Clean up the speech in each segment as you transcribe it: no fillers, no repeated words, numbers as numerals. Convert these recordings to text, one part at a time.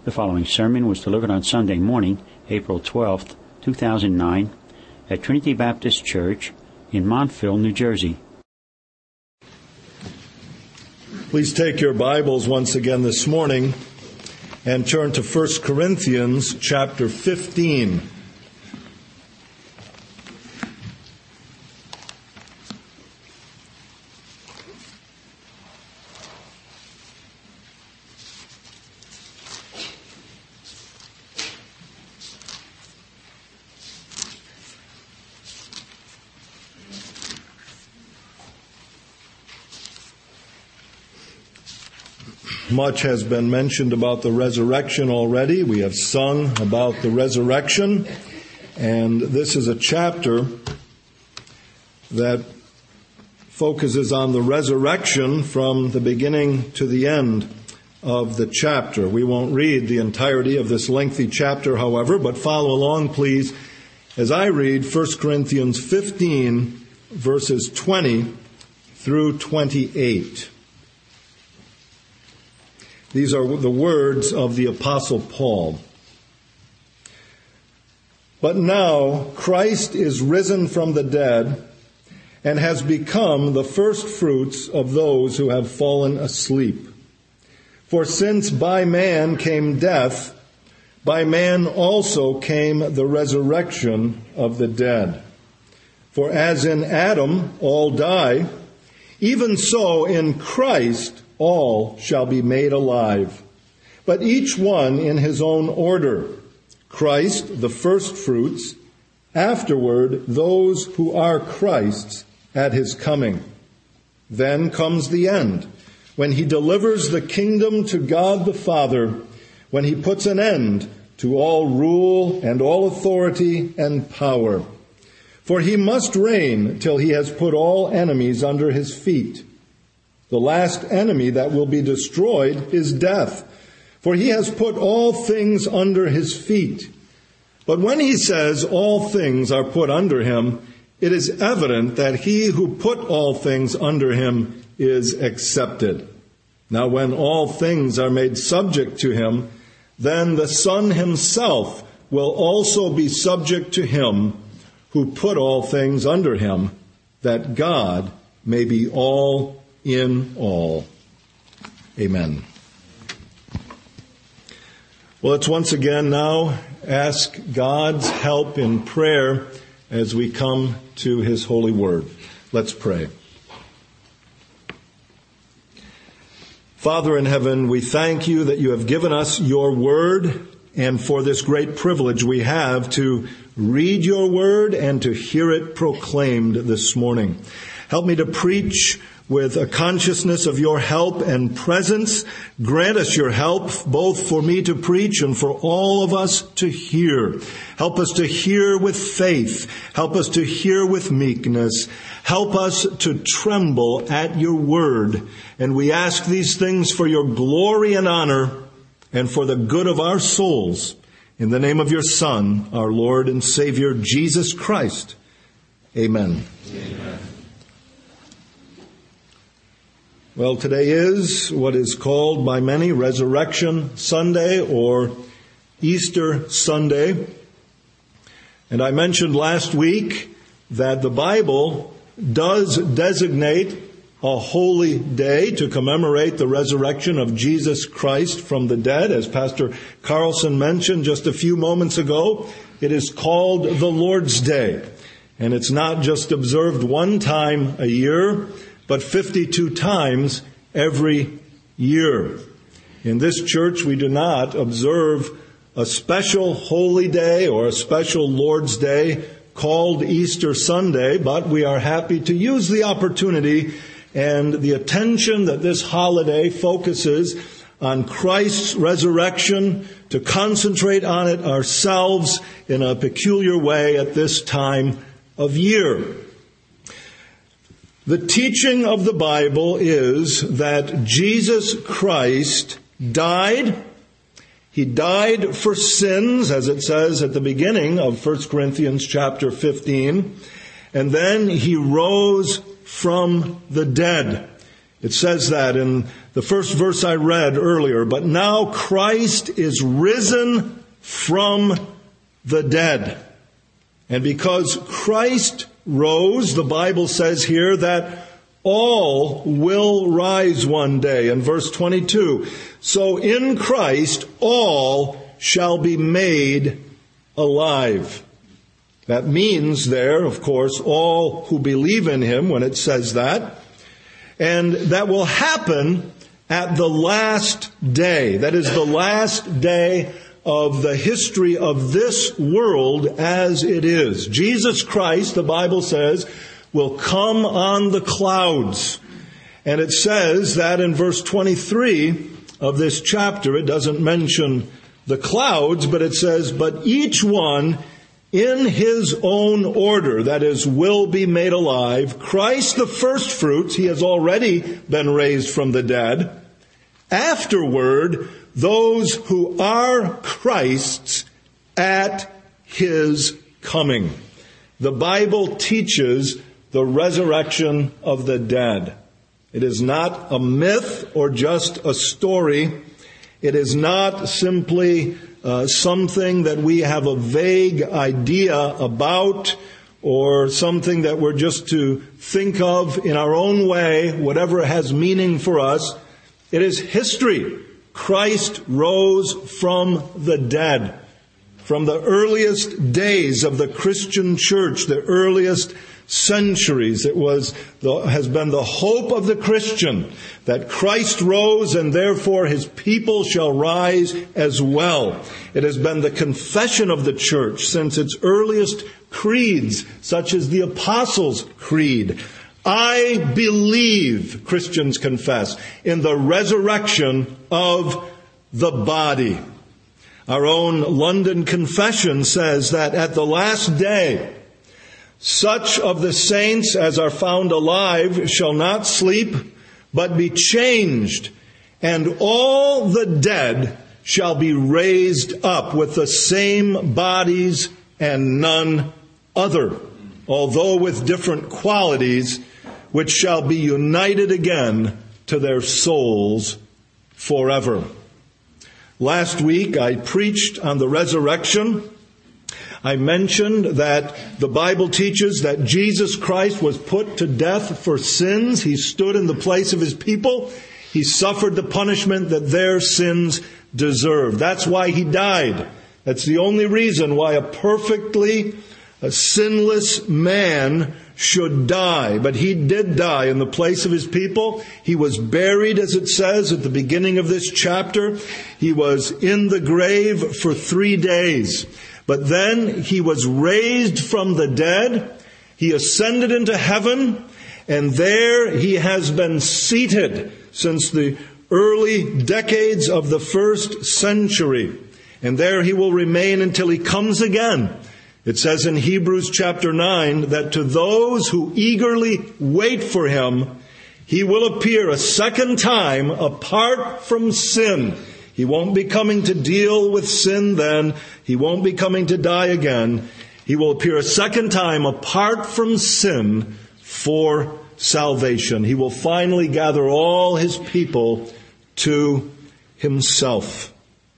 The following sermon was delivered on Sunday morning, April 12th, 2009, at Trinity Baptist Church in Montville, New Jersey. Please take your Bibles once again this morning and turn to 1 Corinthians chapter 15. Much has been mentioned about the resurrection already. We have sung about the resurrection, and this is a chapter that focuses on the resurrection from the beginning to the end of the chapter. We won't read the entirety of this lengthy chapter, however, but follow along, please, as I read 1 Corinthians 15, verses 20 through 28. These are the words of the Apostle Paul. But now Christ is risen from the dead and has become the first fruits of those who have fallen asleep. For since by man came death, by man also came the resurrection of the dead. For as in Adam all die, even so in Christ all shall be made alive, but each one in his own order. Christ, the first fruits, afterward those who are Christ's at his coming. Then comes the end, when he delivers the kingdom to God the Father, when he puts an end to all rule and all authority and power. For he must reign till he has put all enemies under his feet. The last enemy that will be destroyed is death, for he has put all things under his feet. But when he says all things are put under him, it is evident that he who put all things under him is accepted. Now when all things are made subject to him, then the Son himself will also be subject to him who put all things under him, that God may be all in all. Amen. Well, let's once again now ask God's help in prayer as we come to his holy word. Let's pray. Father in heaven, we thank you that you have given us your word, and for this great privilege we have to read your word and to hear it proclaimed this morning. Help me to preach with a consciousness of your help and presence. Grant us your help, both for me to preach and for all of us to hear. Help us to hear with faith. Help us to hear with meekness. Help us to tremble at your word. And we ask these things for your glory and honor and for the good of our souls. In the name of your Son, our Lord and Savior, Jesus Christ. Amen. Amen. Well, today is what is called by many Resurrection Sunday or Easter Sunday. And I mentioned last week that the Bible does designate a holy day to commemorate the resurrection of Jesus Christ from the dead. As Pastor Carlson mentioned just a few moments ago, it is called the Lord's Day. And it's not just observed one time a year, but 52 times every year. In this church, we do not observe a special holy day or a special Lord's Day called Easter Sunday, but we are happy to use the opportunity and the attention that this holiday focuses on Christ's resurrection to concentrate on it ourselves in a peculiar way at this time of year. The teaching of the Bible is that Jesus Christ died. He died for sins, as it says at the beginning of 1 Corinthians chapter 15. And then he rose from the dead. It says that in the first verse I read earlier, but now Christ is risen from the dead. And because Christ rose, the Bible says here that all will rise one day. In verse 22, so in Christ all shall be made alive. That means there, of course, all who believe in him when it says that. And that will happen at the last day. That is the last day of the history of this world as it is. Jesus Christ, the Bible says, will come on the clouds. And it says that in verse 23 of this chapter, it doesn't mention the clouds, but it says, but each one in his own order, that is, will be made alive. Christ the first fruits, he has already been raised from the dead. Afterward, those who are Christ's at his coming. The Bible teaches the resurrection of the dead. It is not a myth or just a story. It is not simply something that we have a vague idea about, or something that we're just to think of in our own way, whatever has meaning for us. It is history. Christ rose from the dead. From the earliest days of the Christian church, the earliest centuries, has been the hope of the Christian that Christ rose and therefore his people shall rise as well. It has been the confession of the church since its earliest creeds, such as the Apostles' Creed. I believe, Christians confess, in the resurrection of the body. Our own London Confession says that at the last day, such of the saints as are found alive shall not sleep, but be changed, and all the dead shall be raised up with the same bodies and none other, although with different qualities, which shall be united again to their souls forever. Last week I preached on the resurrection. I mentioned that the Bible teaches that Jesus Christ was put to death for sins. He stood in the place of his people. He suffered the punishment that their sins deserved. That's why he died. That's the only reason why a perfectly sinless man should die. But he did die in the place of his people. He was buried, as it says at the beginning of this chapter. He was in the grave for 3 days. But then he was raised from the dead. He ascended into heaven. And there he has been seated since the early decades of the first century. And there he will remain until he comes again. It says in Hebrews chapter 9 that to those who eagerly wait for him, he will appear a second time apart from sin. He won't be coming to deal with sin then. He won't be coming to die again. He will appear a second time apart from sin for salvation. He will finally gather all his people to himself.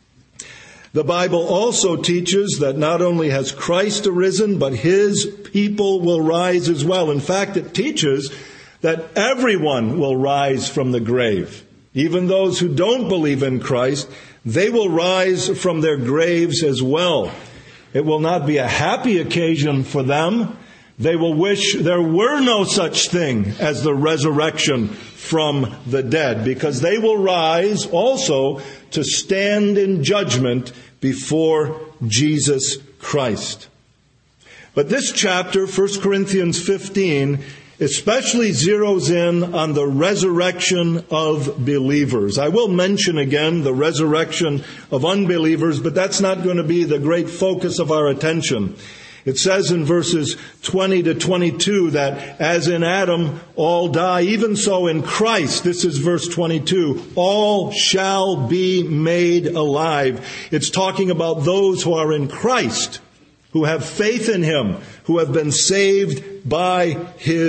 The Bible also teaches that not only has Christ arisen, but his people will rise as well. In fact, it teaches that everyone will rise from the grave. Even those who don't believe in Christ, they will rise from their graves as well. It will not be a happy occasion for them. They will wish there were no such thing as the resurrection from the dead, because they will rise also to stand in judgment before Jesus Christ. But this chapter, 1 Corinthians 15, especially zeroes in on the resurrection of believers. I will mention again the resurrection of unbelievers, but that's not going to be the great focus of our attention. It says in verses 20 to 22 that as in Adam all die, even so in Christ, this is verse 22, all shall be made alive. It's talking about those who are in Christ, who have faith in him, who have been saved by his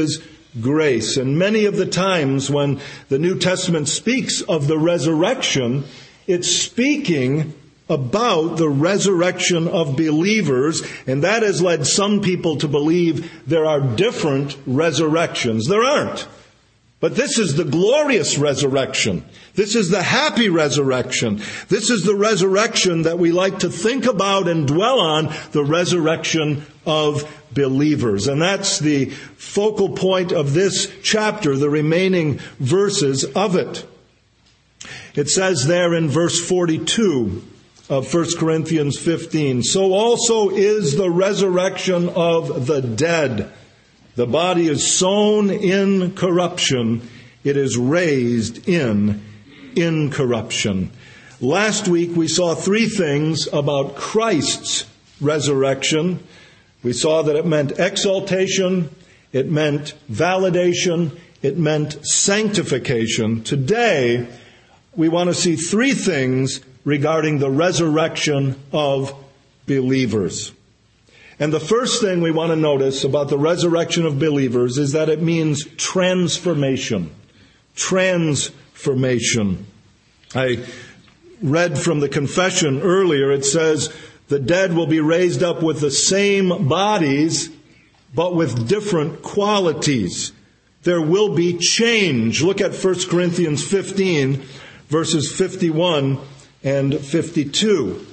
grace. And many of the times when the New Testament speaks of the resurrection, it's speaking about the resurrection of believers, and that has led some people to believe there are different resurrections. There aren't. But this is the glorious resurrection. This is the happy resurrection. This is the resurrection that we like to think about and dwell on, the resurrection of believers. And that's the focal point of this chapter, the remaining verses of it. It says there in verse 42 of 1 Corinthians 15, "So also is the resurrection of the dead. The body is sown in corruption. It is raised in incorruption." Last week we saw three things about Christ's resurrection. We saw that it meant exaltation, it meant validation, it meant sanctification. Today we want to see three things regarding the resurrection of believers. And the first thing we want to notice about the resurrection of believers is that it means transformation. Transformation. I read from the confession earlier, it says, the dead will be raised up with the same bodies, but with different qualities. There will be change. Look at 1 Corinthians 15, verses 51 and 52.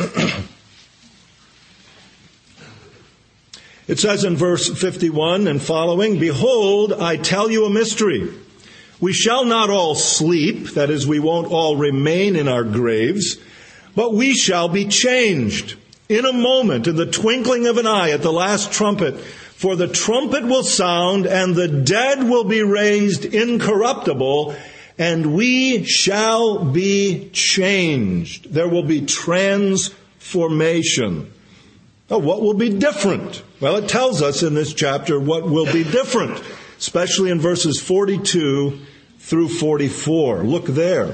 It says in verse 51 and following, "Behold, I tell you a mystery. We shall not all sleep," that is, we won't all remain in our graves, "but we shall be changed in a moment, in the twinkling of an eye, at the last trumpet. For the trumpet will sound, and the dead will be raised incorruptible, and we shall be changed." There will be transformation. Now, what will be different? Well, it tells us in this chapter what will be different, especially in verses 42 through 44. Look there.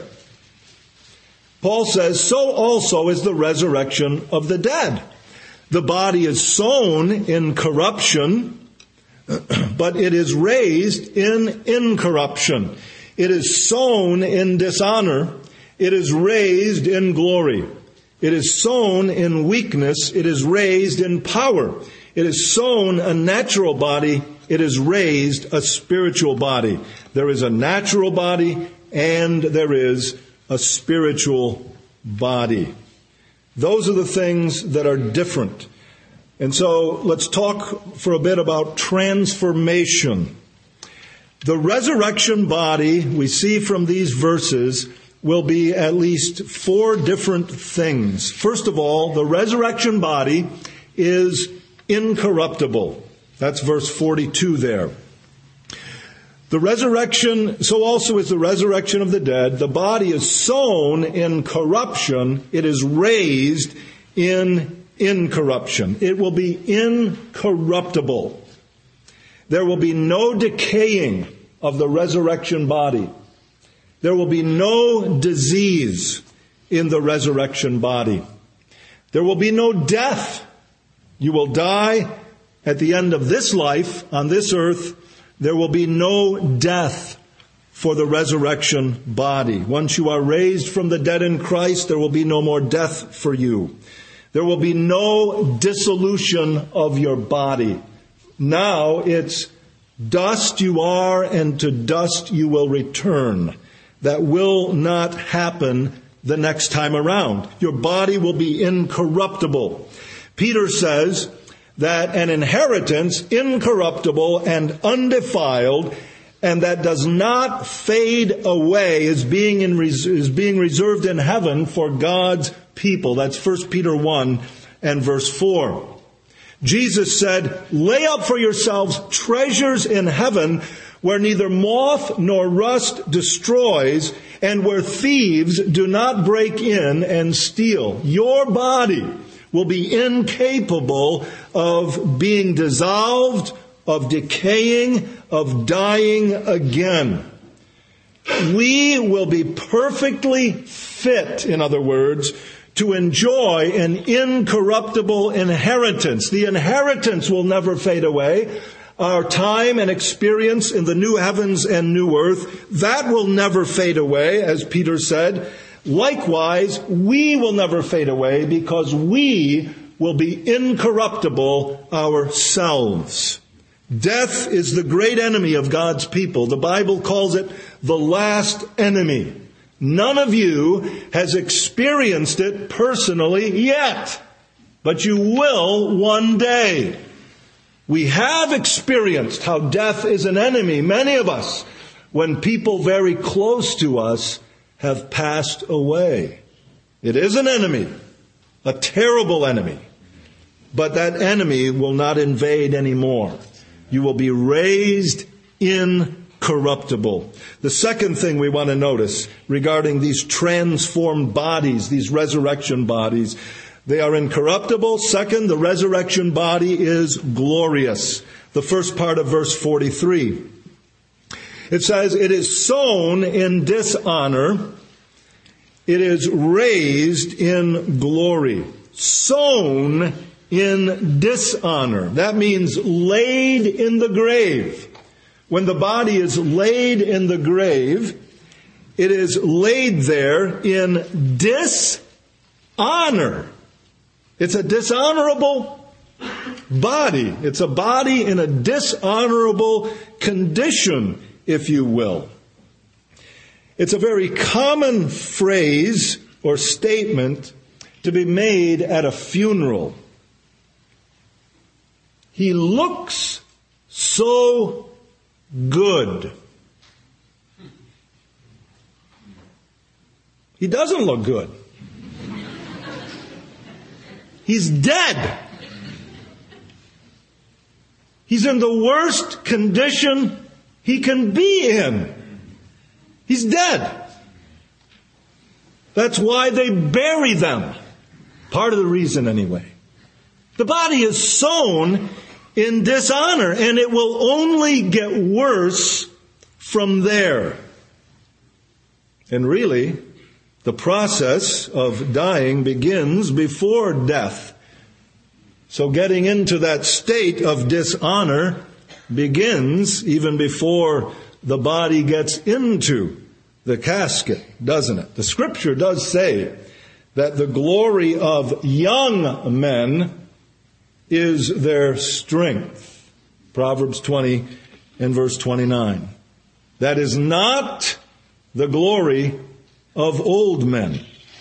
Paul says, "So also is the resurrection of the dead. The body is sown in corruption, but it is raised in incorruption. It is sown in dishonor, it is raised in glory. It is sown in weakness, it is raised in power. It is sown a natural body, it is raised a spiritual body." There is a natural body and there is a spiritual body. Those are the things that are different. And so let's talk for a bit about transformation. The resurrection body, we see from these verses, will be at least four different things. First of all, the resurrection body is incorruptible. That's verse 42 there. The resurrection, so also is the resurrection of the dead. The body is sown in corruption. It is raised in incorruption. It will be incorruptible. There will be no decaying of the resurrection body. There will be no disease in the resurrection body. There will be no death. You will die at the end of this life on this earth. There will be no death for the resurrection body. Once you are raised from the dead in Christ, there will be no more death for you. There will be no dissolution of your body. Now it's dust you are, and to dust you will return. That will not happen the next time around. Your body will be incorruptible. Peter says that an inheritance incorruptible and undefiled, and that does not fade away, is being reserved in heaven for God's people. That's 1 Peter 1 and verse 4. Jesus said, "Lay up for yourselves treasures in heaven, where neither moth nor rust destroys, and where thieves do not break in and steal." Your body will be incapable of being dissolved, of decaying, of dying again. We will be perfectly fit, in other words, to enjoy an incorruptible inheritance. The inheritance will never fade away. our time and experience in the new heavens and new earth, that will never fade away, as Peter said. Likewise, we will never fade away because we will be incorruptible ourselves. Death is the great enemy of God's people. The Bible calls it the last enemy. None of you has experienced it personally yet, but you will one day. We have experienced how death is an enemy, many of us, when people very close to us have passed away. It is an enemy, a terrible enemy, but that enemy will not invade anymore. You will be raised incorruptible. The second thing we want to notice regarding these transformed bodies, these resurrection bodies, they are incorruptible. Second, the resurrection body is glorious. The first part of verse 43. It says, it is sown in dishonor. It is raised in glory. Sown in dishonor. That means laid in the grave. When the body is laid in the grave, it is laid there in dishonor. It's a dishonorable body. It's a body in a dishonorable condition, if you will. It's a very common phrase or statement to be made at a funeral. He looks so good. He doesn't look good. He's dead. He's in the worst condition he can be in. He's dead. That's why they bury them. Part of the reason, anyway. The body is sown in dishonor, and it will only get worse from there. And really, the process of dying begins before death. So getting into that state of dishonor begins even before the body gets into the casket, doesn't it? The scripture does say that the glory of young men is their strength. Proverbs 20 and verse 29. That is not the glory of old men.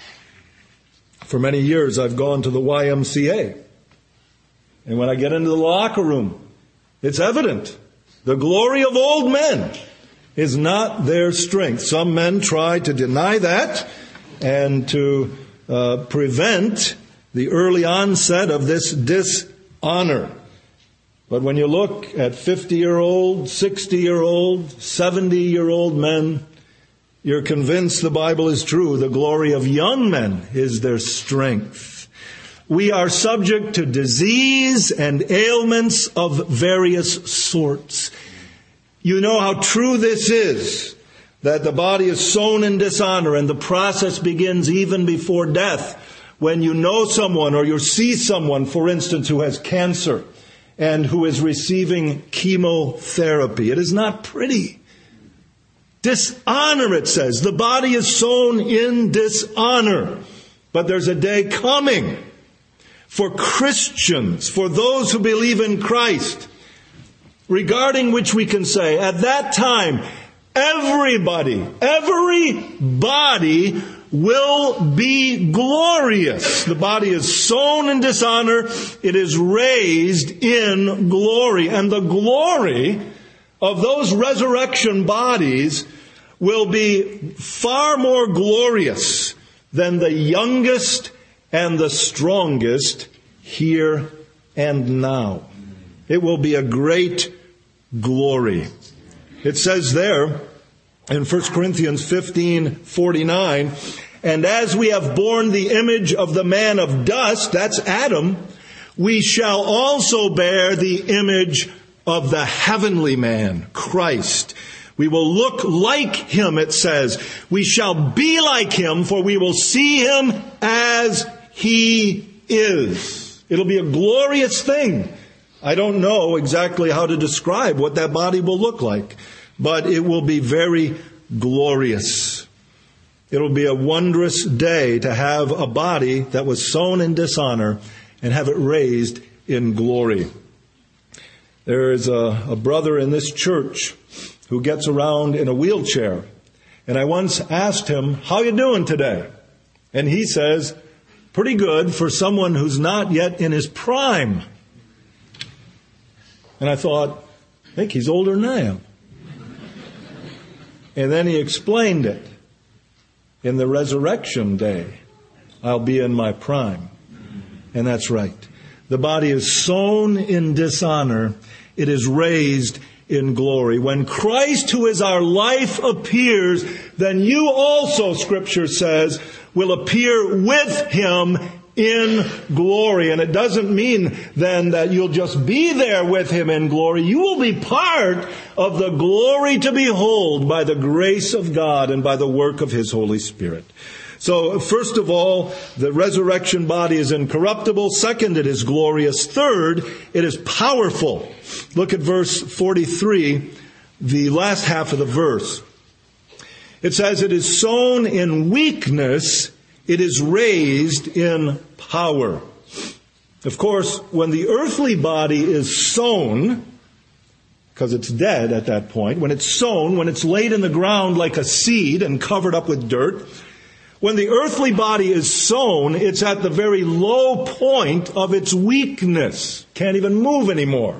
For many years I've gone to the YMCA. And when I get into the locker room, it's evident. The glory of old men is not their strength. Some men try to deny that and to prevent the early onset of this dishonor. But when you look at 50-year-old, 60-year-old, 70-year-old men, you're convinced the Bible is true. The glory of young men is their strength. We are subject to disease and ailments of various sorts. You know how true this is, that the body is sown in dishonor and the process begins even before death. When you know someone or you see someone, for instance, who has cancer and who is receiving chemotherapy, it is not pretty. Dishonor, it says. The body is sown in dishonor. But there's a day coming for Christians, for those who believe in Christ, regarding which we can say, at that time, every body will be glorious. The body is sown in dishonor. It is raised in glory. And the glory of those resurrection bodies will be far more glorious than the youngest and the strongest here and now. It will be a great glory. It says there in 1 Corinthians 15:49, and as we have borne the image of the man of dust, that's Adam, we shall also bear the image of the heavenly man, Christ. We will look like him, it says. We shall be like him, for we will see him as he is. It'll be a glorious thing. I don't know exactly how to describe what that body will look like, but it will be very glorious. It will be a wondrous day to have a body that was sown in dishonor and have it raised in glory. There is a brother in this church who gets around in a wheelchair. And I once asked him, "How you doing today?" And he says, "Pretty good for someone who's not yet in his prime." And I thought, I think he's older than I am. And then he explained it. In the resurrection day, I'll be in my prime. And that's right. The body is sown in dishonor. It is raised in glory. When Christ, who is our life, appears, then you also, Scripture says, will appear with Him in glory. And it doesn't mean then that you'll just be there with Him in glory. You will be part of the glory to behold by the grace of God and by the work of His Holy Spirit. So, first of all, the resurrection body is incorruptible. Second, it is glorious. Third, it is powerful. Look at verse 43, the last half of the verse. It says, "It is sown in weakness, it is raised in power." Of course, when the earthly body is sown, because it's dead at that point, when it's sown, when it's laid in the ground like a seed and covered up with dirt, when the earthly body is sown, it's at the very low point of its weakness. Can't even move anymore.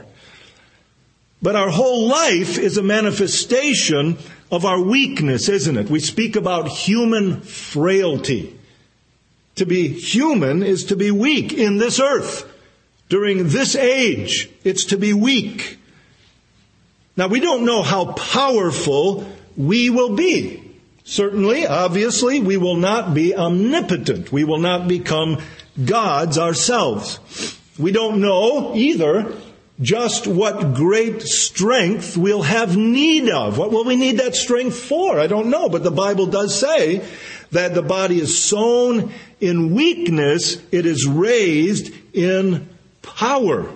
But our whole life is a manifestation of our weakness, isn't it? We speak about human frailty. To be human is to be weak in this earth. During this age, it's to be weak. Now, we don't know how powerful we will be. Certainly, obviously, we will not be omnipotent. We will not become gods ourselves. We don't know either just what great strength we'll have need of. What will we need that strength for? I don't know. But the Bible does say that the body is sown in weakness. It is raised in power.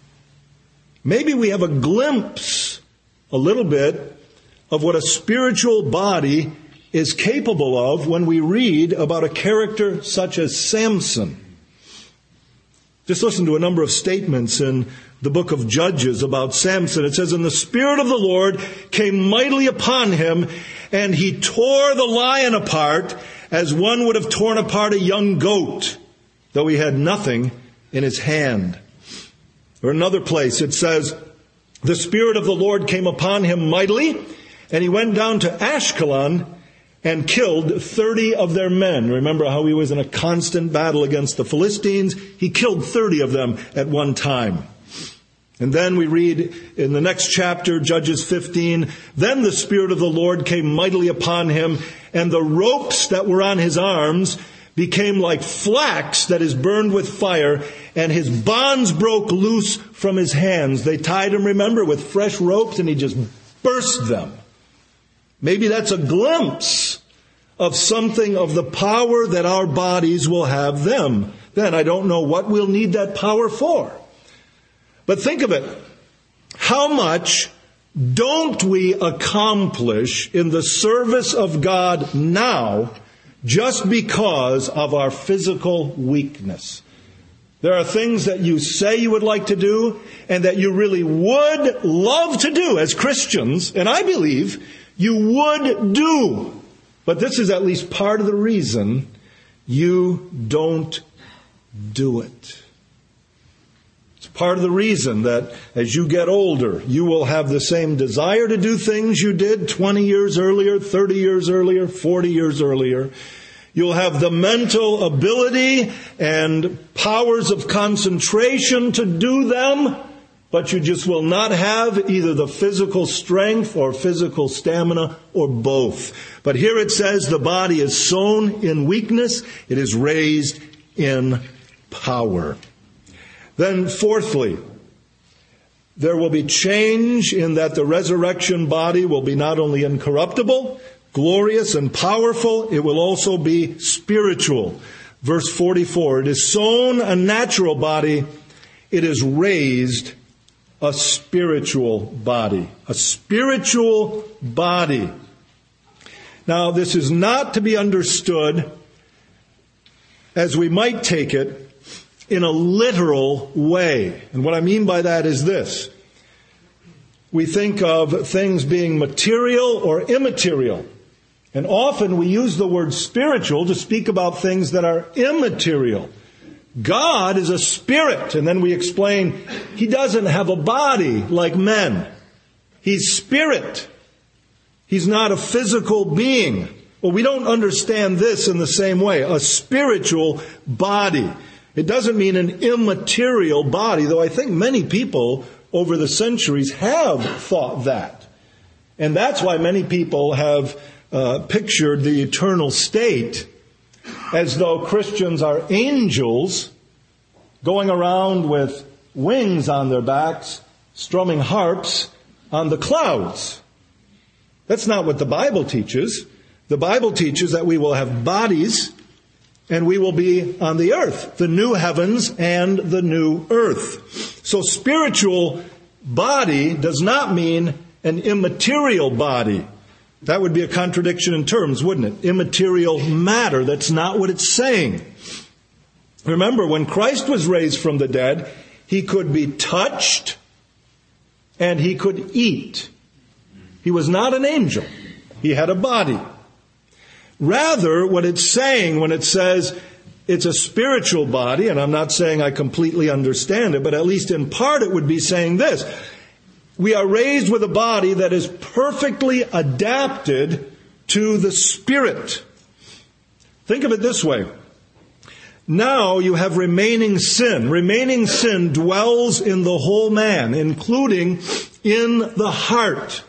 Maybe we have a glimpse, a little bit, of what a spiritual body is capable of when we read about a character such as Samson. Just listen to a number of statements in the book of Judges about Samson. It says, "And the Spirit of the Lord came mightily upon him, and he tore the lion apart as one would have torn apart a young goat, though he had nothing in his hand." Or another place it says, "The Spirit of the Lord came upon him mightily, and he went down to Ashkelon and killed 30 of their men." Remember how he was in a constant battle against the Philistines? He killed 30 of them at one time. And then we read in the next chapter, Judges 15, "Then the Spirit of the Lord came mightily upon him, and the ropes that were on his arms became like flax that is burned with fire, and his bonds broke loose from his hands." They tied him, remember, with fresh ropes, and he just burst them. Maybe that's a glimpse of something of the power that our bodies will have then. I don't know what we'll need that power for. But think of it. How much don't we accomplish in the service of God now just because of our physical weakness? There are things that you say you would like to do and that you really would love to do as Christians, and I believe you would do. But this is at least part of the reason you don't do it. It's part of the reason that as you get older, you will have the same desire to do things you did 20 years earlier, 30 years earlier, 40 years earlier. You'll have the mental ability and powers of concentration to do them, but you just will not have either the physical strength or physical stamina or both. But here it says the body is sown in weakness. It is raised in power. Then fourthly, there will be change in that the resurrection body will be not only incorruptible, glorious and powerful, it will also be spiritual. Verse 44, "It is sown a natural body, it is raised a spiritual body. A spiritual body. Now, this is not to be understood, as we might take it, in a literal way. And what I mean by that is this. We think of things being material or immaterial. And often we use the word spiritual to speak about things that are immaterial. God is a spirit. And then we explain He doesn't have a body like men. He's spirit. He's not a physical being. Well, we don't understand this in the same way. A spiritual body. It doesn't mean an immaterial body, though I think many people over the centuries have thought that. And that's why many people have pictured the eternal state as though Christians are angels going around with wings on their backs, strumming harps on the clouds. That's not what the Bible teaches. The Bible teaches that we will have bodies and we will be on the earth, the new heavens and the new earth. So spiritual body does not mean an immaterial body. That would be a contradiction in terms, wouldn't it? Immaterial matter. That's not what it's saying. Remember, when Christ was raised from the dead, He could be touched and He could eat. He was not an angel. He had a body. Rather, what it's saying when it says it's a spiritual body, and I'm not saying I completely understand it, but at least in part it would be saying this. We are raised with a body that is perfectly adapted to the Spirit. Think of it this way. Now you have remaining sin. Remaining sin dwells in the whole man, including in the heart.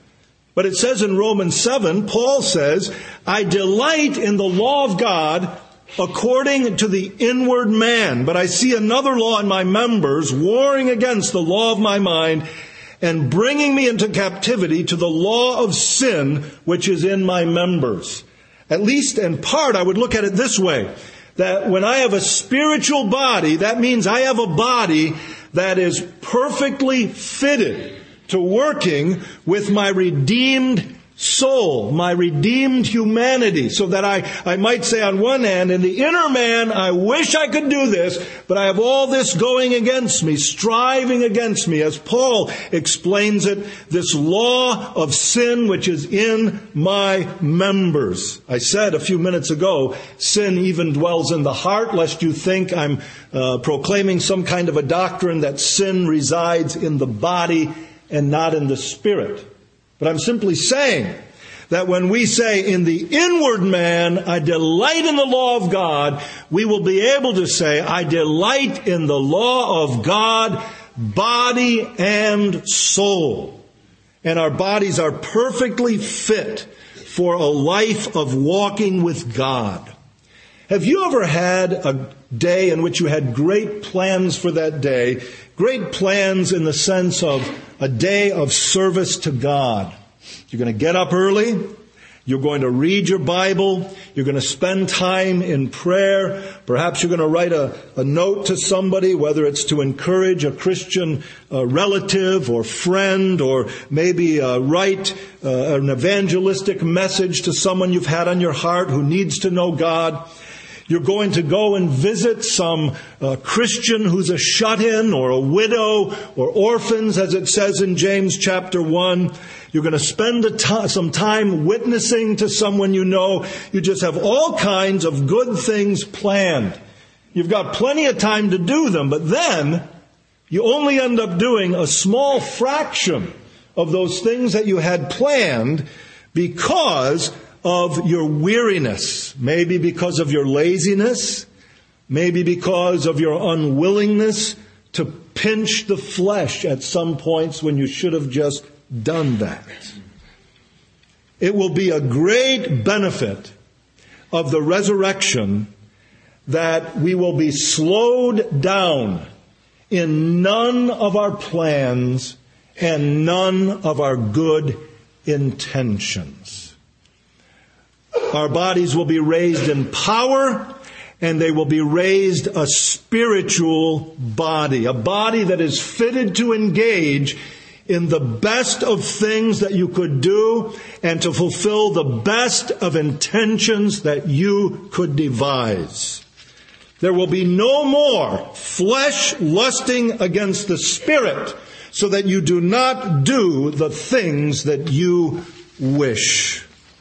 But it says in Romans 7, Paul says, I delight in the law of God according to the inward man. But I see another law in my members, warring against the law of my mind, and bringing me into captivity to the law of sin, which is in my members. At least in part, I would look at it this way, that when I have a spiritual body, that means I have a body that is perfectly fitted to working with my redeemed soul, my redeemed humanity, so that I might say on one hand, in the inner man, I wish I could do this, but I have all this going against me, striving against me, as Paul explains it, this law of sin which is in my members. I said a few minutes ago, sin even dwells in the heart, lest you think I'm proclaiming some kind of a doctrine that sin resides in the body and not in the spirit. But I'm simply saying that when we say in the inward man, I delight in the law of God, we will be able to say, I delight in the law of God, body and soul. And our bodies are perfectly fit for a life of walking with God. Have you ever had a day in which you had great plans for that day? Great plans in the sense of a day of service to God. You're going to get up early. You're going to read your Bible. You're going to spend time in prayer. Perhaps you're going to write a note to somebody, whether it's to encourage a Christian relative or friend, or maybe write an evangelistic message to someone you've had on your heart who needs to know God. You're going to go and visit some Christian who's a shut-in or a widow or orphans, as it says in James chapter 1. You're going to spend some time witnessing to someone you know. You just have all kinds of good things planned. You've got plenty of time to do them, but then you only end up doing a small fraction of those things that you had planned because of your weariness, maybe because of your laziness, maybe because of your unwillingness to pinch the flesh at some points when you should have just done that. It will be a great benefit of the resurrection that we will be slowed down in none of our plans and none of our good intentions. Our bodies will be raised in power, and they will be raised a spiritual body, a body that is fitted to engage in the best of things that you could do and to fulfill the best of intentions that you could devise. There will be no more flesh lusting against the Spirit, so that you do not do the things that you wish.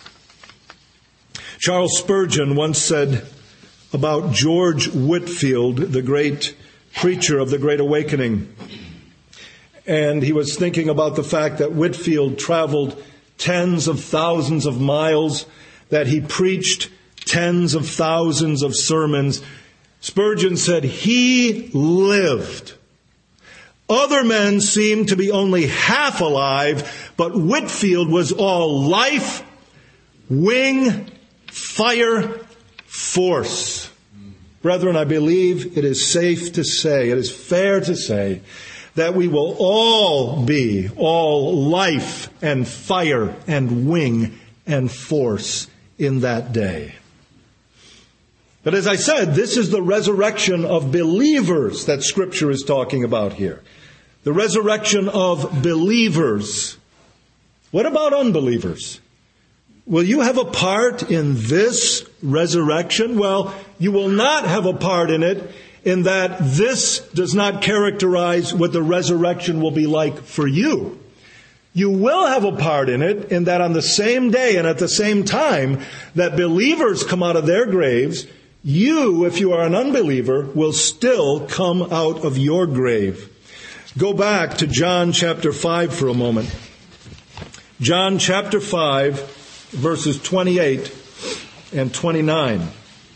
Charles Spurgeon once said about George Whitefield, the great preacher of the Great Awakening, and he was thinking about the fact that Whitefield traveled tens of thousands of miles, that he preached tens of thousands of sermons. Spurgeon said, he lived. Other men seemed to be only half alive, but Whitefield was all life, wing, fire, force. Brethren, I believe it is safe to say, it is fair to say, that we will all be all life and fire and wing and force in that day. But as I said, this is the resurrection of believers that Scripture is talking about here. The resurrection of believers. What about unbelievers? Will you have a part in this resurrection? Well, you will not have a part in it, in that this does not characterize what the resurrection will be like for you. You will have a part in it, in that on the same day and at the same time that believers come out of their graves, you, if you are an unbeliever, will still come out of your grave. Go back to John chapter 5 for a moment. John chapter 5, verses 28 and 29.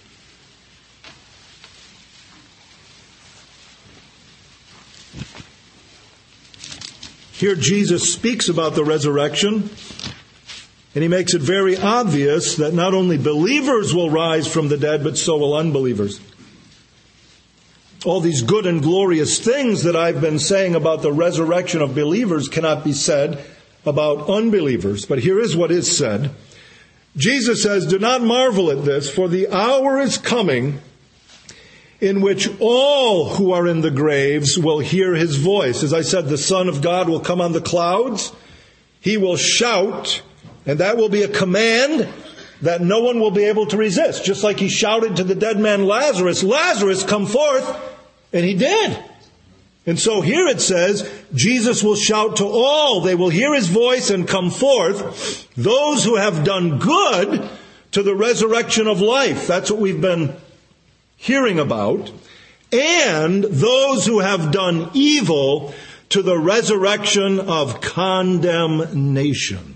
Here Jesus speaks about the resurrection, and he makes it very obvious that not only believers will rise from the dead, but so will unbelievers. All these good and glorious things that I've been saying about the resurrection of believers cannot be said about unbelievers. But here is what is said. Jesus says, "Do not marvel at this, for the hour is coming in which all who are in the graves will hear his voice." As I said, the Son of God will come on the clouds. He will shout, and that will be a command that no one will be able to resist. Just like he shouted to the dead man Lazarus, "Lazarus, come forth," and he did. And so here it says, Jesus will shout to all. They will hear his voice and come forth. Those who have done good to the resurrection of life. That's what we've been hearing about. And those who have done evil to the resurrection of condemnation.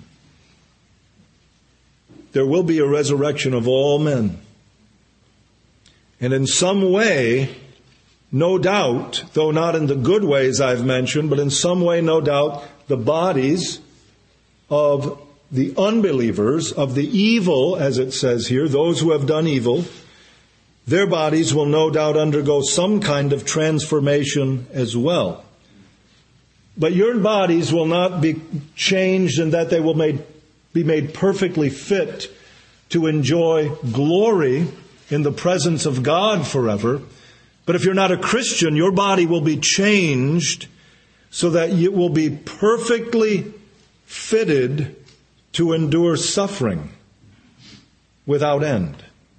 There will be a resurrection of all men. And in some way, no doubt, though not in the good ways I've mentioned, but in some way, no doubt, the bodies of the unbelievers, of the evil, as it says here, those who have done evil, their bodies will no doubt undergo some kind of transformation as well. But your bodies will not be changed in that they will be made perfectly fit to enjoy glory in the presence of God forever. But if you're not a Christian, your body will be changed so that it will be perfectly fitted to endure suffering without end.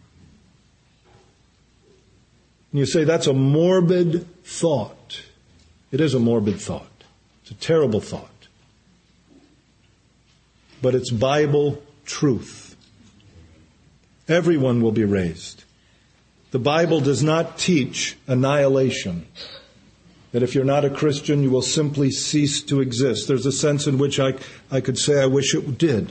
And you say, that's a morbid thought. It is a morbid thought. It's a terrible thought. But it's Bible truth. Everyone will be raised. The Bible does not teach annihilation. That if you're not a Christian, you will simply cease to exist. There's a sense in which I could say, I wish it did.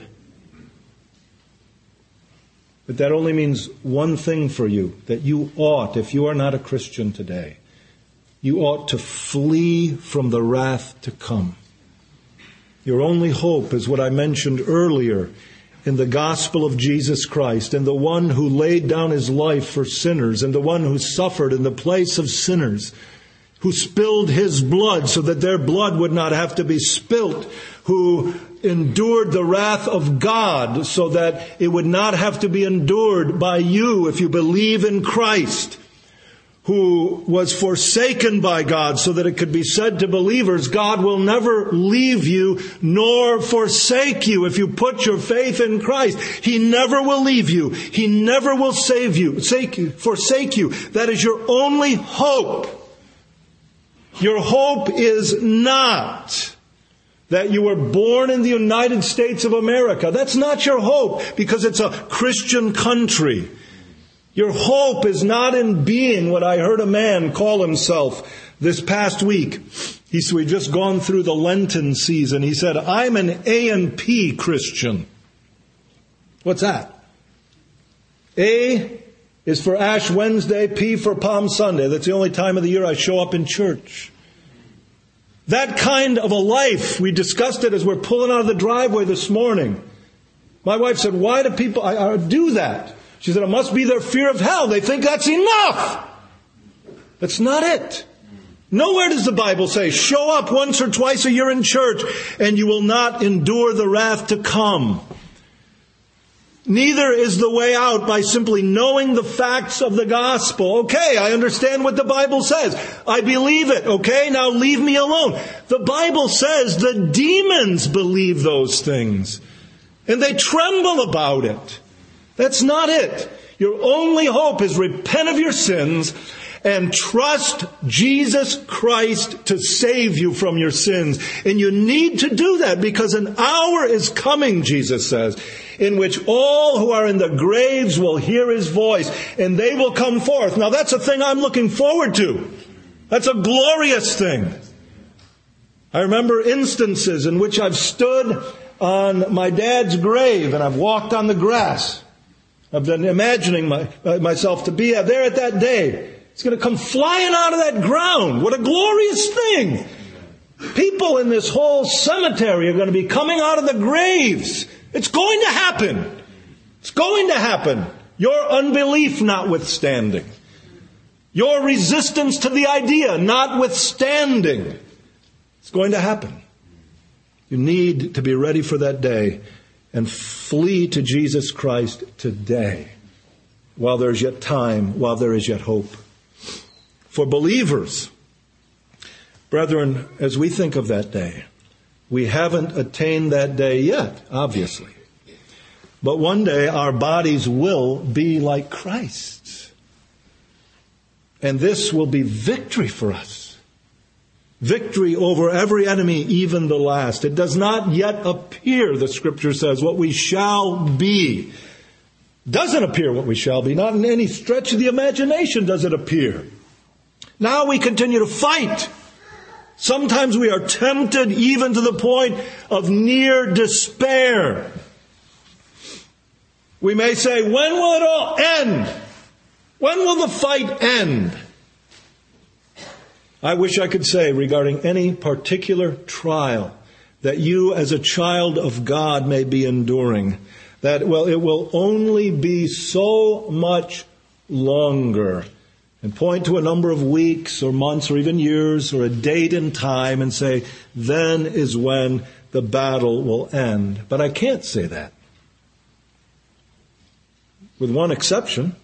But that only means one thing for you, that you ought, if you are not a Christian today, you ought to flee from the wrath to come. Your only hope is what I mentioned earlier in the gospel of Jesus Christ, and the one who laid down his life for sinners, and the one who suffered in the place of sinners, who spilled his blood so that their blood would not have to be spilt, who endured the wrath of God so that it would not have to be endured by you if you believe in Christ, who was forsaken by God so that it could be said to believers, God will never leave you nor forsake you if you put your faith in Christ. He never will leave you. He never will forsake you. That is your only hope. Your hope is not that you were born in the United States of America. That's not your hope because it's a Christian country. Your hope is not in being what I heard a man call himself this past week. We'd just gone through the Lenten season. He said, I'm an A&P Christian. What's that? A is for Ash Wednesday, P for Palm Sunday. That's the only time of the year I show up in church. That kind of a life, we discussed it as we're pulling out of the driveway this morning. My wife said, why do people do that? She said, it must be their fear of hell. They think that's enough. That's not it. Nowhere does the Bible say, show up once or twice a year in church and you will not endure the wrath to come. Neither is the way out by simply knowing the facts of the gospel. Okay, I understand what the Bible says. I believe it. Okay, now leave me alone. The Bible says the demons believe those things. And they tremble about it. That's not it. Your only hope is repent of your sins and trust Jesus Christ to save you from your sins. And you need to do that because an hour is coming, Jesus says, in which all who are in the graves will hear his voice and they will come forth. Now that's a thing I'm looking forward to. That's a glorious thing. I remember instances in which I've stood on my dad's grave and I've walked on the grass. I've been imagining myself to be there at that day. It's going to come flying out of that ground. What a glorious thing. People in this whole cemetery are going to be coming out of the graves. It's going to happen. It's going to happen. Your unbelief notwithstanding. Your resistance to the idea notwithstanding. It's going to happen. You need to be ready for that day and flee to Jesus Christ today while there is yet time, while there is yet hope. For believers, brethren, as we think of that day, we haven't attained that day yet, obviously. But one day our bodies will be like Christ's. And this will be victory for us. Victory over every enemy, even the last. It does not yet appear, the Scripture says, what we shall be. Doesn't appear what we shall be. Not in any stretch of the imagination does it appear. Now we continue to fight. Sometimes we are tempted even to the point of near despair. We may say, when will it all end? When will the fight end? I wish I could say regarding any particular trial that you as a child of God may be enduring, that, it will only be so much longer. And point to a number of weeks or months or even years or a date and time and say, then is when the battle will end. But I can't say that. With one exception.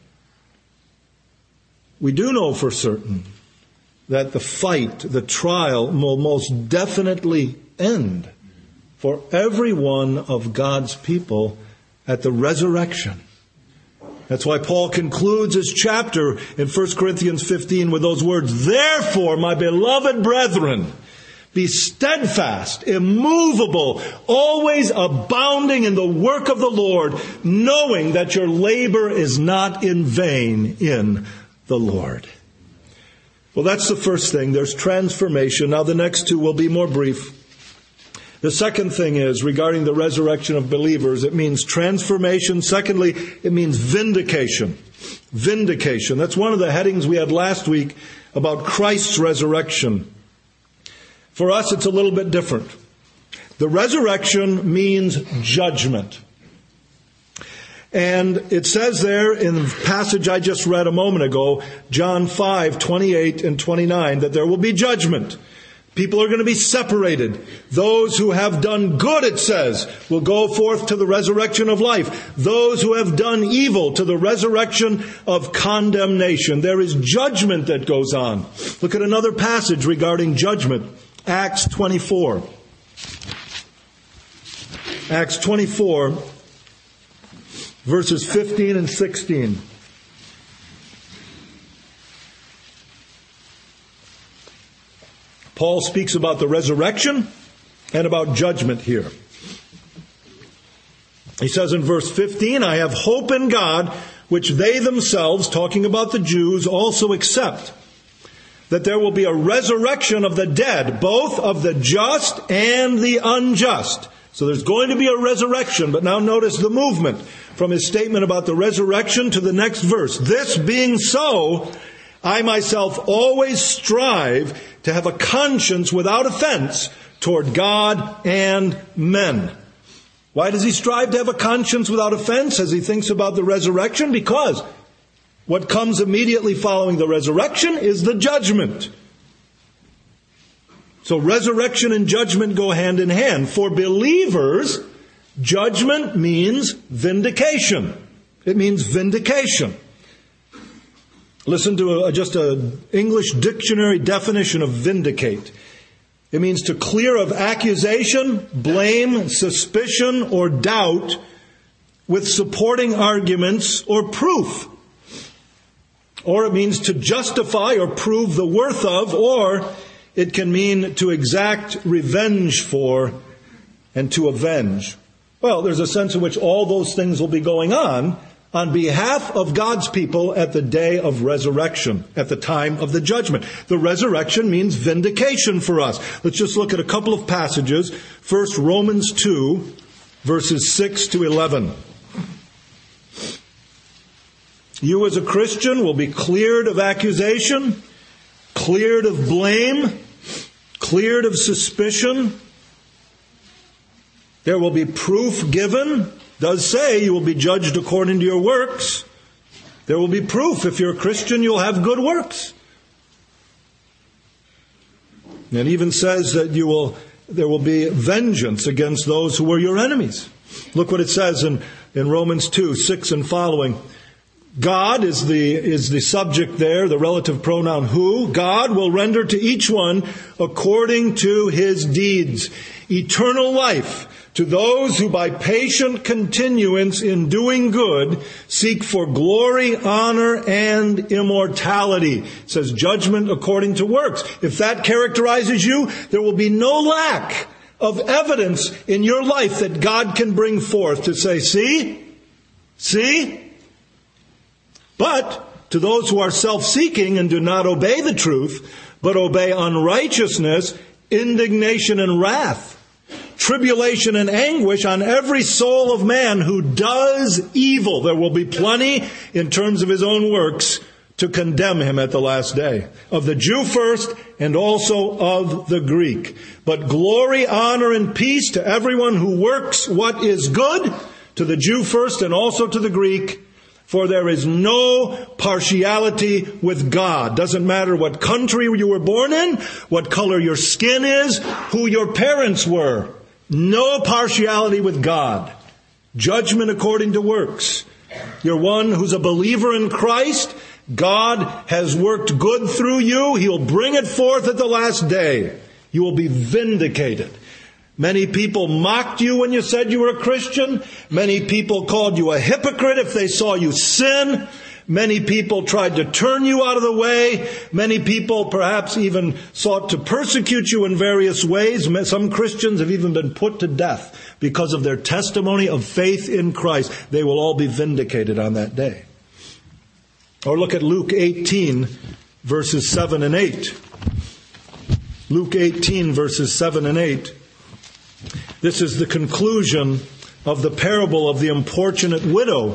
We do know for certain that the fight, the trial, will most definitely end for every one of God's people at the resurrection. That's why Paul concludes his chapter in 1 Corinthians 15 with those words, therefore, my beloved brethren, be steadfast, immovable, always abounding in the work of the Lord, knowing that your labor is not in vain in the Lord. Well, that's the first thing. There's transformation. Now the next two will be more brief. The second thing is, regarding the resurrection of believers, it means transformation. Secondly, it means vindication. Vindication. That's one of the headings we had last week about Christ's resurrection. For us, it's a little bit different. The resurrection means judgment. And it says there in the passage I just read a moment ago, John 5:28 and 29, that there will be judgment. People are going to be separated. Those who have done good, it says, will go forth to the resurrection of life. Those who have done evil to the resurrection of condemnation. There is judgment that goes on. Look at another passage regarding judgment. Acts 24. Acts 24, verses 15 and 16. Paul speaks about the resurrection and about judgment here. He says in verse 15, I have hope in God, which they themselves, talking about the Jews, also accept, that there will be a resurrection of the dead, both of the just and the unjust. So there's going to be a resurrection, but now notice the movement from his statement about the resurrection to the next verse. This being so, I myself always strive to have a conscience without offense toward God and men. Why does he strive to have a conscience without offense as he thinks about the resurrection? Because what comes immediately following the resurrection is the judgment. So resurrection and judgment go hand in hand. For believers, judgment means vindication. It means vindication. Listen to just an English dictionary definition of vindicate. It means to clear of accusation, blame, suspicion, or doubt with supporting arguments or proof. Or it means to justify or prove the worth of, or it can mean to exact revenge for and to avenge. Well, there's a sense in which all those things will be going on behalf of God's people at the day of resurrection, at the time of the judgment. The resurrection means vindication for us. Let's just look at a couple of passages. First, Romans 2, verses 6 to 11. You as a Christian will be cleared of accusation, cleared of blame, cleared of suspicion. There will be proof given. Does say you will be judged according to your works. There will be proof. If you're a Christian, you'll have good works. And even says that there will be vengeance against those who were your enemies. Look what it says in Romans 2, 6 and following. God is the subject there, the relative pronoun who. God will render to each one according to his deeds. Eternal life to those who by patient continuance in doing good seek for glory, honor, and immortality. It says judgment according to works. If that characterizes you, there will be no lack of evidence in your life that God can bring forth to say, see? But to those who are self-seeking and do not obey the truth, but obey unrighteousness, indignation and wrath, tribulation and anguish on every soul of man who does evil. There will be plenty in terms of his own works to condemn him at the last day. Of the Jew first and also of the Greek. But glory, honor, and peace to everyone who works what is good, to the Jew first and also to the Greek. For there is no partiality with God. Doesn't matter what country you were born in, what color your skin is, who your parents were. No partiality with God. Judgment according to works. You're one who's a believer in Christ. God has worked good through you. He'll bring it forth at the last day. You will be vindicated. Many people mocked you when you said you were a Christian. Many people called you a hypocrite if they saw you sin. Many people tried to turn you out of the way. Many people perhaps even sought to persecute you in various ways. Some Christians have even been put to death because of their testimony of faith in Christ. They will all be vindicated on that day. Or look at Luke 18, verses 7 and 8. Luke 18, verses 7 and 8. This is the conclusion of the parable of the importunate widow.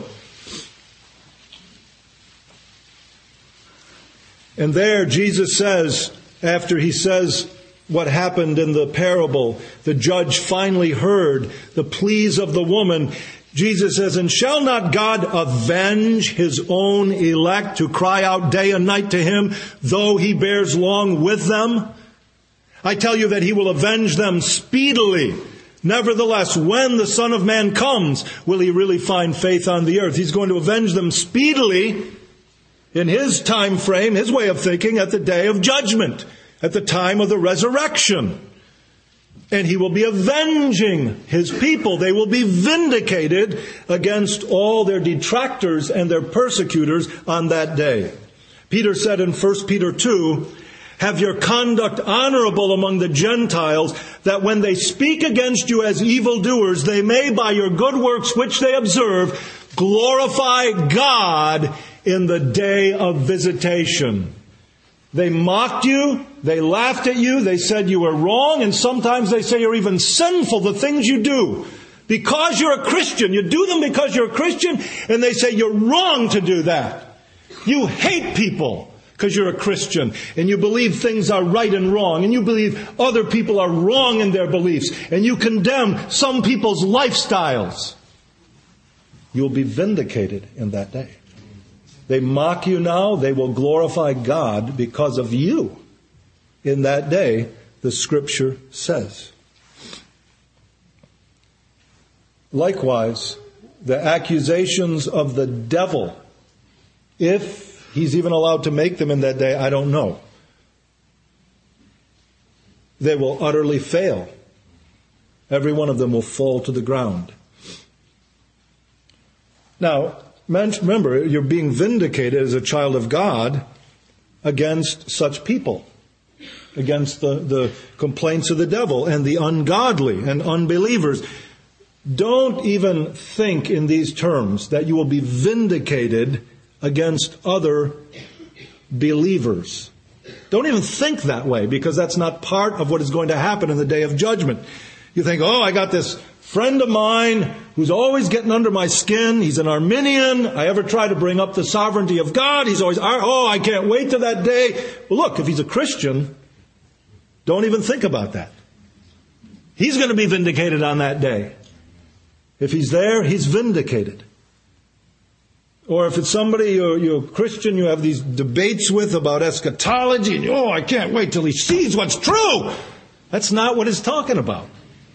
And there Jesus says, after he says what happened in the parable, the judge finally heard the pleas of the woman. Jesus says, and shall not God avenge his own elect who cry out day and night to him, though he bears long with them? I tell you that he will avenge them speedily. Nevertheless, when the Son of Man comes, will he really find faith on the earth? He's going to avenge them speedily in his time frame, his way of thinking, at the day of judgment, at the time of the resurrection. And he will be avenging his people. They will be vindicated against all their detractors and their persecutors on that day. Peter said in 1 Peter 2, have your conduct honorable among the Gentiles, that when they speak against you as evildoers, they may by your good works which they observe, glorify God in the day of visitation. They mocked you, they laughed at you, they said you were wrong, and sometimes they say you're even sinful, the things you do. Because you're a Christian. You do them because you're a Christian, and they say you're wrong to do that. You hate people because you're a Christian, and you believe things are right and wrong, and you believe other people are wrong in their beliefs, and you condemn some people's lifestyles. You'll be vindicated in that day. They mock you now, they will glorify God because of you. In that day, the Scripture says. Likewise, the accusations of the devil, if he's even allowed to make them in that day, I don't know. They will utterly fail. Every one of them will fall to the ground. Now, remember, you're being vindicated as a child of God against such people, against the complaints of the devil and the ungodly and unbelievers. Don't even think in these terms that you will be vindicated against other believers. Don't even think that way, because that's not part of what is going to happen in the day of judgment. You think, oh, I got this friend of mine who's always getting under my skin. He's an Arminian. I ever try to bring up the sovereignty of God. He's always, oh, I can't wait till that day. Well, look, if he's a Christian, don't even think about that. He's going to be vindicated on that day. If he's there, he's vindicated. Or if it's somebody you're a Christian, you have these debates with about eschatology, and I can't wait till he sees what's true. That's not what it's talking about.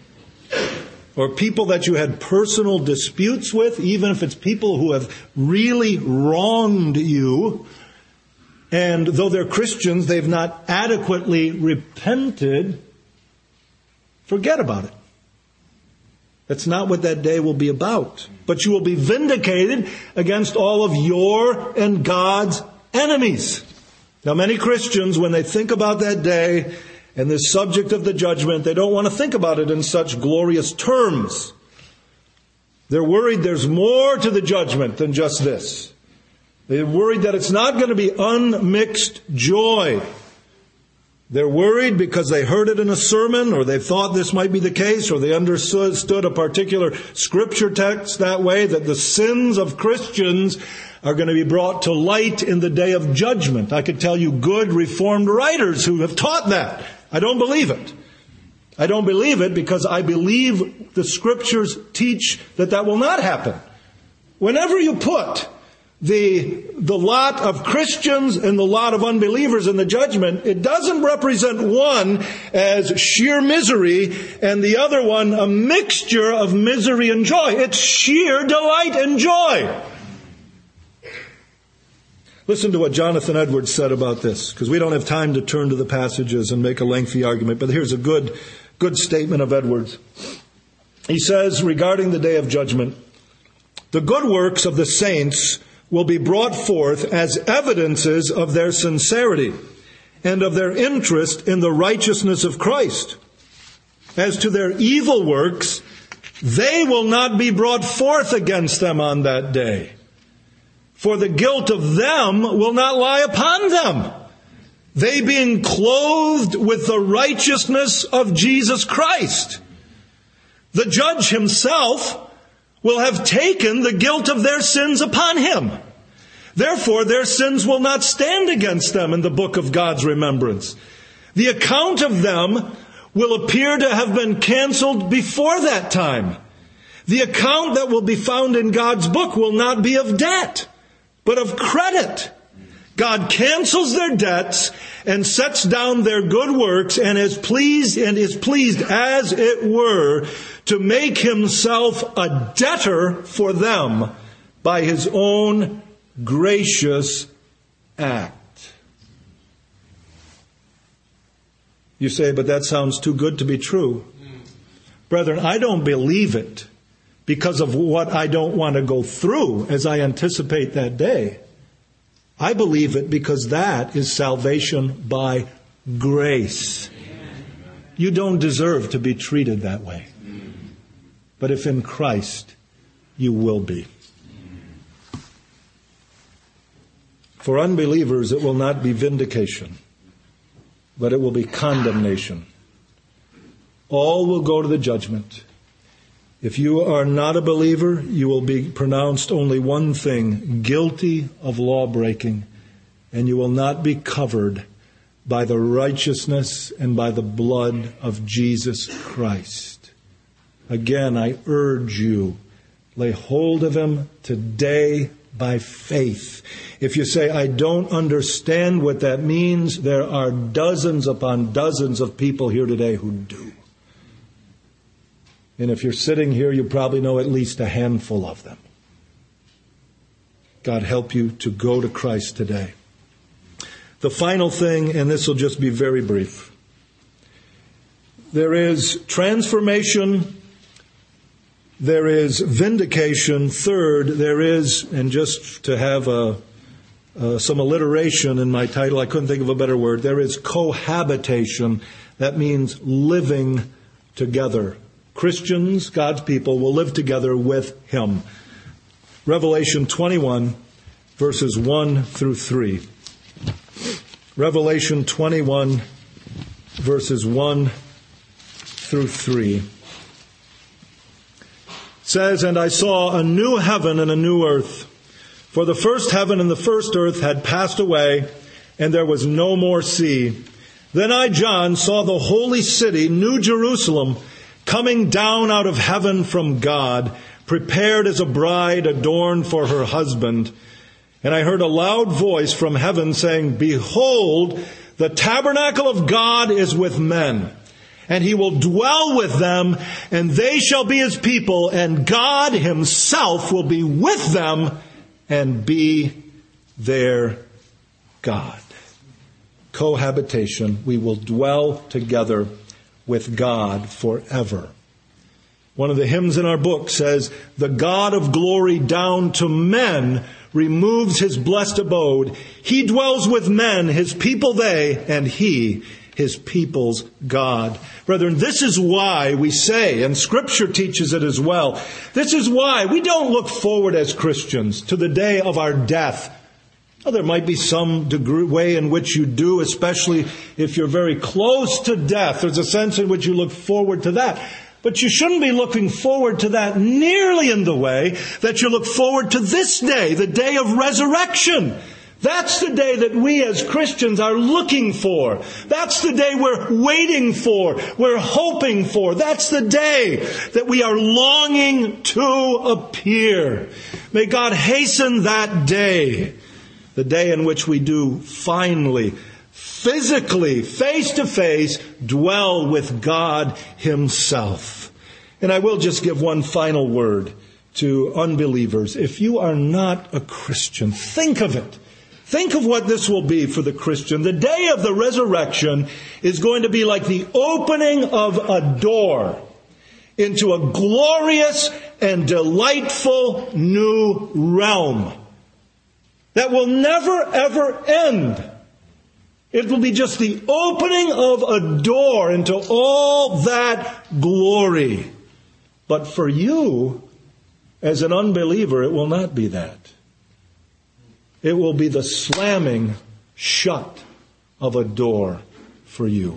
Or people that you had personal disputes with, even if it's people who have really wronged you, and though they're Christians, they've not adequately repented, forget about it. That's not what that day will be about. But you will be vindicated against all of your and God's enemies. Now, many Christians, when they think about that day and the subject of the judgment, they don't want to think about it in such glorious terms. They're worried there's more to the judgment than just this. They're worried that it's not going to be unmixed joy. They're worried because they heard it in a sermon, or they thought this might be the case, or they understood a particular scripture text that way, that the sins of Christians are going to be brought to light in the day of judgment. I could tell you good Reformed writers who have taught that. I don't believe it. I don't believe it because I believe the scriptures teach that will not happen. Whenever you put the lot of Christians and the lot of unbelievers in the judgment, it doesn't represent one as sheer misery and the other one a mixture of misery and joy. It's sheer delight and joy. Listen to what Jonathan Edwards said about this, because we don't have time to turn to the passages and make a lengthy argument, but here's a good statement of Edwards. He says regarding the day of judgment, the good works of the saints will be brought forth as evidences of their sincerity and of their interest in the righteousness of Christ. As to their evil works, they will not be brought forth against them on that day. For the guilt of them will not lie upon them, they being clothed with the righteousness of Jesus Christ. The judge himself will have taken the guilt of their sins upon him. Therefore, their sins will not stand against them in the book of God's remembrance. The account of them will appear to have been canceled before that time. The account that will be found in God's book will not be of debt, but of credit. God cancels their debts and sets down their good works and is pleased, as it were, to make himself a debtor for them by his own gracious act. You say, but that sounds too good to be true. Brethren, I don't believe it because of what I don't want to go through as I anticipate that day. I believe it because that is salvation by grace. You don't deserve to be treated that way. But if in Christ, you will be. For unbelievers, it will not be vindication, but it will be condemnation. All will go to the judgment. If you are not a believer, you will be pronounced only one thing, guilty of law breaking, and you will not be covered by the righteousness and by the blood of Jesus Christ. Again, I urge you, lay hold of him today by faith. If you say, I don't understand what that means, there are dozens upon dozens of people here today who do. And if you're sitting here, you probably know at least a handful of them. God help you to go to Christ today. The final thing, and this will just be very brief. There is transformation. There is vindication. Third, there is, and just to have some alliteration in my title, I couldn't think of a better word. There is cohabitation. That means living together. Christians, God's people, will live together with him. Revelation 21, verses 1 through 3. Revelation 21, verses 1 through 3. Says, and I saw a new heaven and a new earth. For the first heaven and the first earth had passed away, and there was no more sea. Then I, John, saw the holy city, New Jerusalem, coming down out of heaven from God, prepared as a bride adorned for her husband. And I heard a loud voice from heaven saying, behold, the tabernacle of God is with men, and he will dwell with them, and they shall be his people, and God himself will be with them and be their God. Cohabitation. We will dwell together with God forever. One of the hymns in our book says, the God of glory down to men removes his blessed abode. He dwells with men, his people they, and he, his people's God. Brethren, this is why we say, and Scripture teaches it as well, this is why we don't look forward as Christians to the day of our death. Well, there might be some way in which you do, especially if you're very close to death. There's a sense in which you look forward to that. But you shouldn't be looking forward to that nearly in the way that you look forward to this day, the day of resurrection. That's the day that we as Christians are looking for. That's the day we're waiting for. We're hoping for. That's the day that we are longing to appear. May God hasten that day. The day in which we do finally, physically, face to face, dwell with God himself. And I will just give one final word to unbelievers. If you are not a Christian, think of it. Think of what this will be for the Christian. The day of the resurrection is going to be like the opening of a door into a glorious and delightful new realm that will never, ever end. It will be just the opening of a door into all that glory. But for you, as an unbeliever, it will not be that. It will be the slamming shut of a door for you.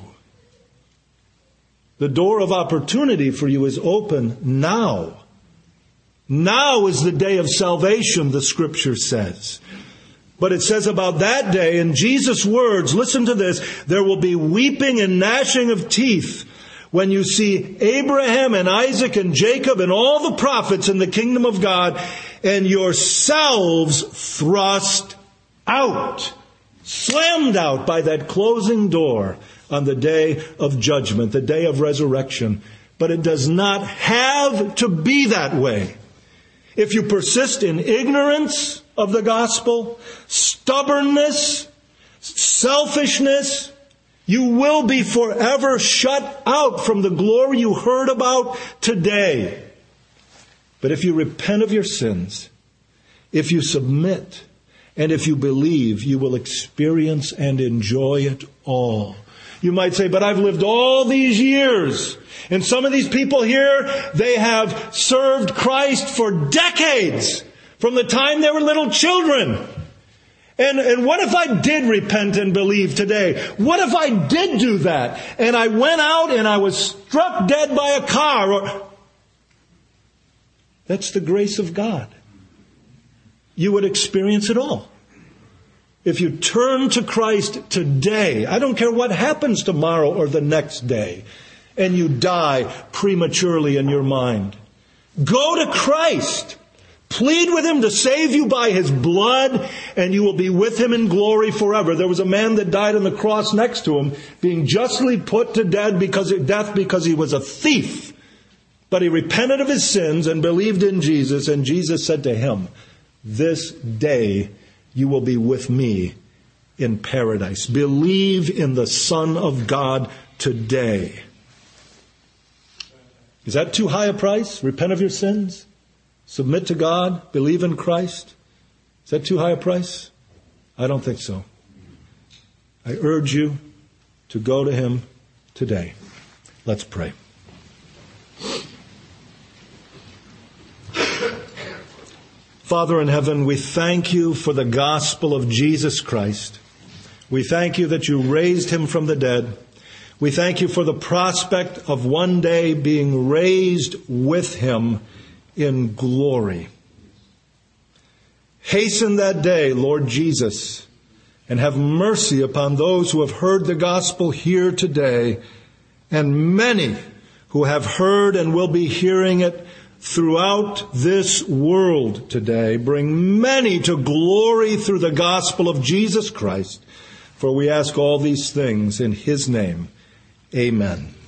The door of opportunity for you is open now. Now is the day of salvation, the Scripture says. But it says about that day, in Jesus' words, listen to this, there will be weeping and gnashing of teeth when you see Abraham and Isaac and Jacob and all the prophets in the kingdom of God, and yourselves thrust out, slammed out by that closing door on the day of judgment, the day of resurrection. But it does not have to be that way. If you persist in ignorance of the gospel, stubbornness, selfishness, you will be forever shut out from the glory you heard about today. But if you repent of your sins, if you submit, and if you believe, you will experience and enjoy it all. You might say, but I've lived all these years. And some of these people here, they have served Christ for decades, from the time they were little children. And what if I did repent and believe today? What if I did do that? And I went out and I was struck dead by a car? That's the grace of God. You would experience it all. If you turn to Christ today, I don't care what happens tomorrow or the next day, and you die prematurely in your mind, go to Christ. Plead with Him to save you by His blood, and you will be with Him in glory forever. There was a man that died on the cross next to Him, being justly put to death because he was a thief. But he repented of his sins and believed in Jesus, and Jesus said to him, this day you will be with me in paradise. Believe in the Son of God today. Is that too high a price? Repent of your sins? Submit to God? Believe in Christ? Is that too high a price? I don't think so. I urge you to go to Him today. Let's pray. Father in heaven, we thank You for the gospel of Jesus Christ. We thank You that You raised Him from the dead. We thank You for the prospect of one day being raised with Him in glory. Hasten that day, Lord Jesus, and have mercy upon those who have heard the gospel here today, and many who have heard and will be hearing it throughout this world today. Bring many to glory through the gospel of Jesus Christ. For we ask all these things in His name. Amen.